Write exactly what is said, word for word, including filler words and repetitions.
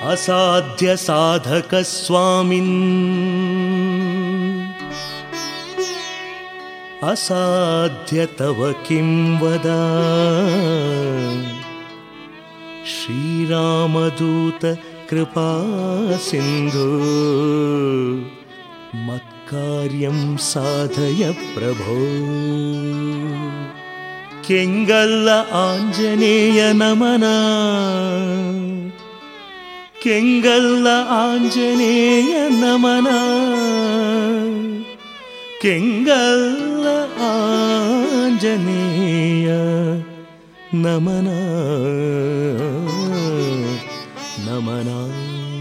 ಅಸಾಧ್ಯ ಸಾಧಕ ಸ್ವಾಮಿನ್ ಅಸಾಧ್ಯ ತವ ಕಿಂ ವದ ಶ್ರೀರಾಮದೂತ ಕೃಪಾ ಸಿಂಧು ಮತ್ಕಾರ್ಯಂ ಸಾಧಯ ಪ್ರಭೋ. ಕೆಂಗಲ್ಲ ಆಂಜನೇಯ ನಮನ, ಕೆಂಗಲ್ಲ ಆಂಜನೇಯ ನಮನ, ಕೆಂಗಲ್ಲ ಆಂಜನೇಯ ನಮನ ನಮನ.